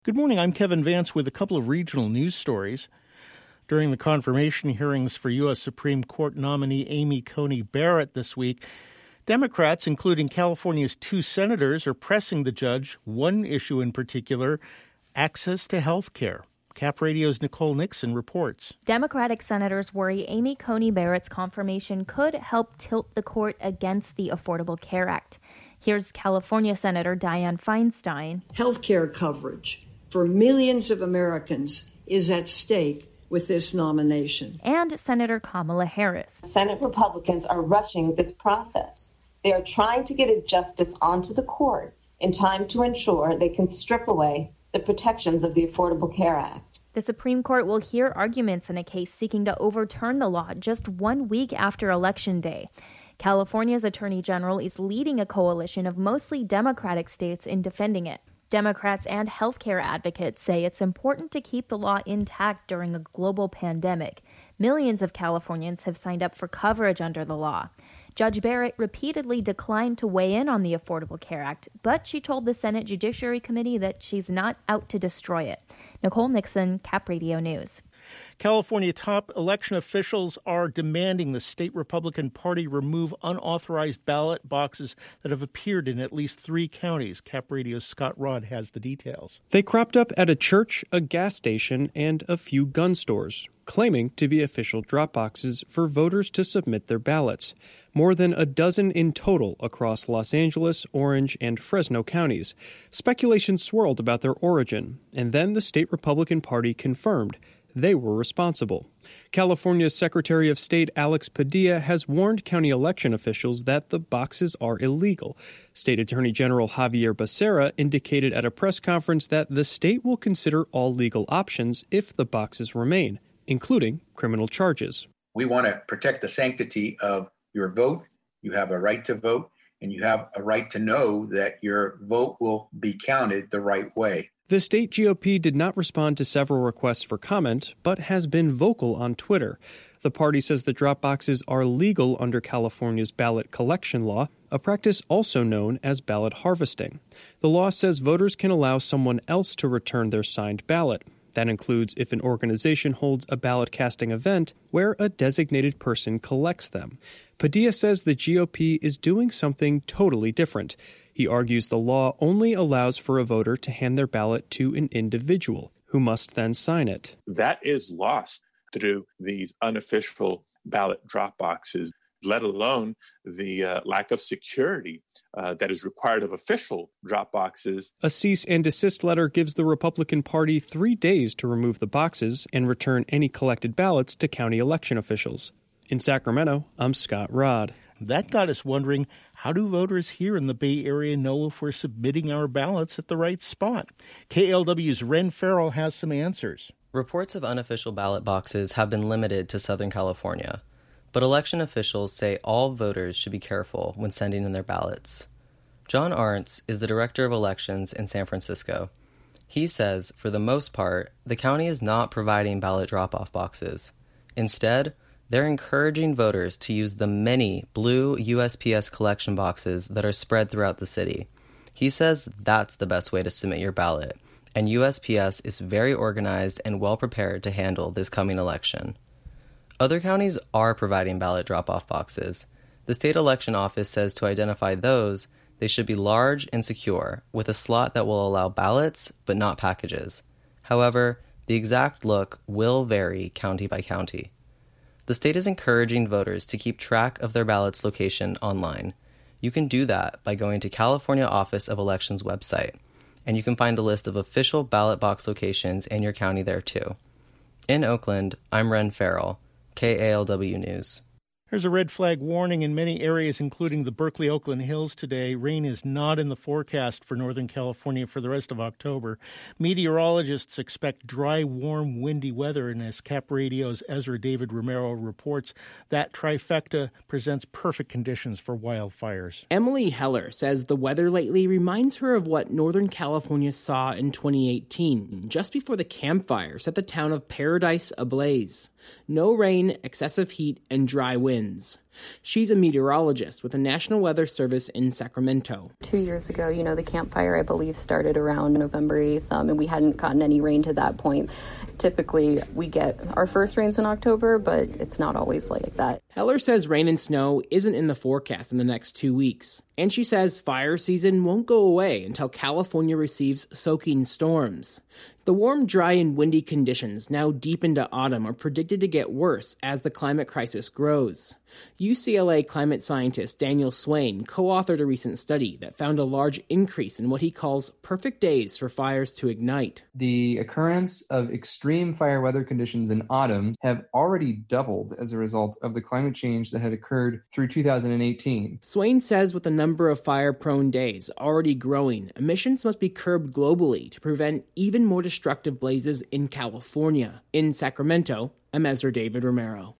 Good morning, I'm Kevin Vance with a couple of regional news stories. During the confirmation hearings for U.S. Supreme Court nominee Amy Coney Barrett this week, Democrats, including California's 2 senators, are pressing the judge one issue in particular, access to health care. Cap Radio's Nicole Nixon reports. Democratic senators worry Amy Coney Barrett's confirmation could help tilt the court against the Affordable Care Act. Here's California Senator Dianne Feinstein. Health care coverage for millions of Americans is at stake with this nomination. And Senator Kamala Harris. Senate Republicans are rushing this process. They are trying to get a justice onto the court in time to ensure they can strip away the protections of the Affordable Care Act. The Supreme Court will hear arguments in a case seeking to overturn the law just 1 week after Election Day. California's Attorney General is leading a coalition of mostly Democratic states in defending it. Democrats and healthcare advocates say it's important to keep the law intact during a global pandemic. Millions of Californians have signed up for coverage under the law. Judge Barrett repeatedly declined to weigh in on the Affordable Care Act, but she told the Senate Judiciary Committee that she's not out to destroy it. Nicole Nixon, Cap Radio News. California top election officials are demanding the state Republican Party remove unauthorized ballot boxes that have appeared in at least 3 counties. Cap Radio's Scott Rodd has the details. They cropped up at a church, a gas station, and a few gun stores, claiming to be official drop boxes for voters to submit their ballots. More than a dozen in total across Los Angeles, Orange, and Fresno counties. Speculation swirled about their origin, and then the state Republican Party confirmed they were responsible. California's Secretary of State Alex Padilla has warned county election officials that the boxes are illegal. State Attorney General Javier Becerra indicated at a press conference that the state will consider all legal options if the boxes remain, including criminal charges. We want to protect the sanctity of your vote. You have a right to vote, and you have a right to know that your vote will be counted the right way. The state GOP did not respond to several requests for comment, but has been vocal on Twitter. The party says the drop boxes are legal under California's ballot collection law, a practice also known as ballot harvesting. The law says voters can allow someone else to return their signed ballot. That includes if an organization holds a ballot casting event where a designated person collects them. Padilla says the GOP is doing something totally different. He argues the law only allows for a voter to hand their ballot to an individual, who must then sign it. That is lost through these unofficial ballot drop boxes, let alone the lack of security that is required of official drop boxes. A cease and desist letter gives the Republican Party 3 days to remove the boxes and return any collected ballots to county election officials. In Sacramento, I'm Scott Rodd. That got us wondering, how do voters here in the Bay Area know if we're submitting our ballots at the right spot? KLW's Ren Farrell has some answers. Reports of unofficial ballot boxes have been limited to Southern California, but election officials say all voters should be careful when sending in their ballots. John Arntz is the director of elections in San Francisco. He says, for the most part, the county is not providing ballot drop-off boxes. Instead, they're encouraging voters to use the many blue USPS collection boxes that are spread throughout the city. He says that's the best way to submit your ballot, and USPS is very organized and well prepared to handle this coming election. Other counties are providing ballot drop-off boxes. The state election office says to identify those, they should be large and secure, with a slot that will allow ballots but not packages. However, the exact look will vary county by county. The state is encouraging voters to keep track of their ballot's location online. You can do that by going to California Office of Elections website, and you can find a list of official ballot box locations in your county there too. In Oakland, I'm Ren Farrell, KALW News. There's a red flag warning in many areas, including the Berkeley-Oakland Hills today. Rain is not in the forecast for Northern California for the rest of October. Meteorologists expect dry, warm, windy weather, and as Cap Radio's Ezra David Romero reports, that trifecta presents perfect conditions for wildfires. Emily Heller says the weather lately reminds her of what Northern California saw in 2018, just before the campfire set the town of Paradise ablaze. No rain, excessive heat, and dry winds. She's a meteorologist with the National Weather Service in Sacramento. 2 years ago, the Camp Fire, I believe, started around November 8th, and we hadn't gotten any rain to that point. Typically, we get our first rains in October, but it's not always like that. Heller says rain and snow isn't in the forecast in the next 2 weeks. And she says fire season won't go away until California receives soaking storms. The warm, dry, and windy conditions now deep into autumn are predicted to get worse as the climate crisis grows. UCLA climate scientist Daniel Swain co-authored a recent study that found a large increase in what he calls perfect days for fires to ignite. The occurrence of extreme fire weather conditions in autumn have already doubled as a result of the climate change that had occurred through 2018. Swain says with the number of fire-prone days already growing, emissions must be curbed globally to prevent even more destructive blazes in California. In Sacramento, I'm Ezra David Romero.